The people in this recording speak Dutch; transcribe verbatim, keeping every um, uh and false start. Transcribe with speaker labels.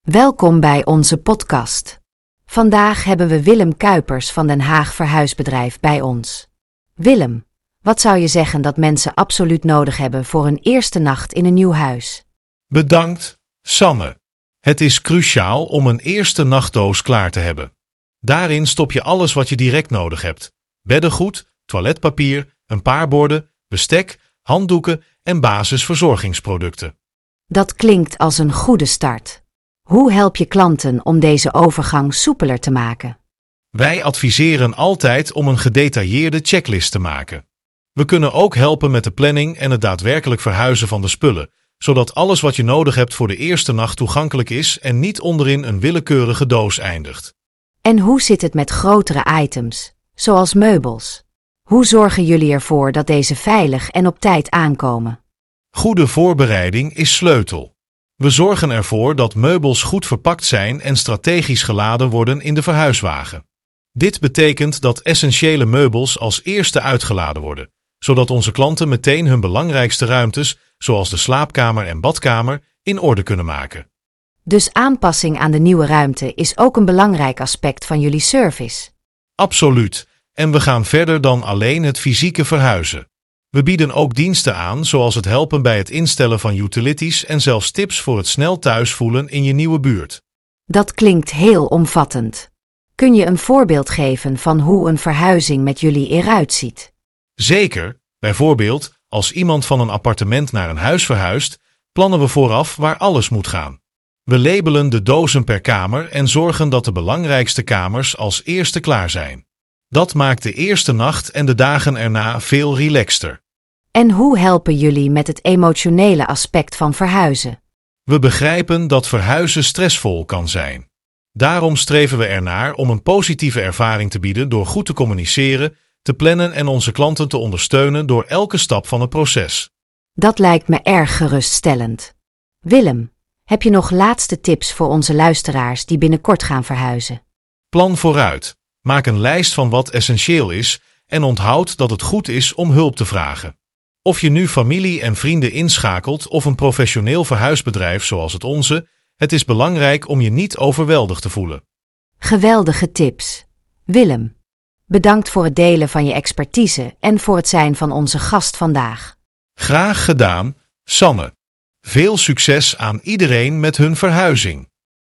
Speaker 1: Welkom bij onze podcast. Vandaag hebben we Willem Kuipers van Den Haag Verhuisbedrijf bij ons. Willem, wat zou je zeggen dat mensen absoluut nodig hebben voor een eerste nacht in een nieuw huis?
Speaker 2: Bedankt, Sanne. Het is cruciaal om een eerste nachtdoos klaar te hebben. Daarin stop je alles wat je direct nodig hebt. Beddengoed, toiletpapier, een paar borden, bestek, handdoeken en basisverzorgingsproducten.
Speaker 1: Dat klinkt als een goede start. Hoe help je klanten om deze overgang soepeler te maken?
Speaker 2: Wij adviseren altijd om een gedetailleerde checklist te maken. We kunnen ook helpen met de planning en het daadwerkelijk verhuizen van de spullen, zodat alles wat je nodig hebt voor de eerste nacht toegankelijk is en niet onderin een willekeurige doos eindigt.
Speaker 1: En hoe zit het met grotere items, zoals meubels? Hoe zorgen jullie ervoor dat deze veilig en op tijd aankomen?
Speaker 2: Goede voorbereiding is sleutel. We zorgen ervoor dat meubels goed verpakt zijn en strategisch geladen worden in de verhuiswagen. Dit betekent dat essentiële meubels als eerste uitgeladen worden, zodat onze klanten meteen hun belangrijkste ruimtes, zoals de slaapkamer en badkamer, in orde kunnen maken.
Speaker 1: Dus aanpassing aan de nieuwe ruimte is ook een belangrijk aspect van jullie service.
Speaker 2: Absoluut. En we gaan verder dan alleen het fysieke verhuizen. We bieden ook diensten aan, zoals het helpen bij het instellen van utilities en zelfs tips voor het snel thuis voelen in je nieuwe buurt.
Speaker 1: Dat klinkt heel omvattend. Kun je een voorbeeld geven van hoe een verhuizing met jullie eruit ziet?
Speaker 2: Zeker. Bijvoorbeeld, als iemand van een appartement naar een huis verhuist, plannen we vooraf waar alles moet gaan. We labelen de dozen per kamer en zorgen dat de belangrijkste kamers als eerste klaar zijn. Dat maakt de eerste nacht en de dagen erna veel relaxter.
Speaker 1: En hoe helpen jullie met het emotionele aspect van verhuizen?
Speaker 2: We begrijpen dat verhuizen stressvol kan zijn. Daarom streven we ernaar om een positieve ervaring te bieden door goed te communiceren, te plannen en onze klanten te ondersteunen door elke stap van het proces.
Speaker 1: Dat lijkt me erg geruststellend. Willem, heb je nog laatste tips voor onze luisteraars die binnenkort gaan verhuizen?
Speaker 2: Plan vooruit. Maak een lijst van wat essentieel is en onthoud dat het goed is om hulp te vragen. Of je nu familie en vrienden inschakelt of een professioneel verhuisbedrijf zoals het onze, het is belangrijk om je niet overweldigd te voelen.
Speaker 1: Geweldige tips. Willem, bedankt voor het delen van je expertise en voor het zijn van onze gast vandaag.
Speaker 2: Graag gedaan, Sanne. Veel succes aan iedereen met hun verhuizing.